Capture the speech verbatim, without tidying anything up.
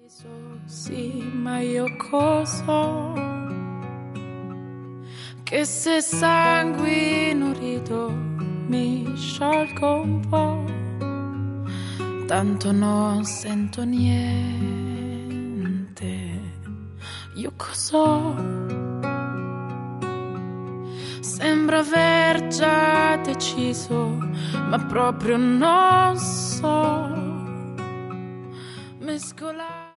Sì, ma io cosa? Che se sanguinurito mi sciolgo un po', tanto non sento niente. Io cos'ho? Sembra aver già deciso, ma proprio non so mescolare.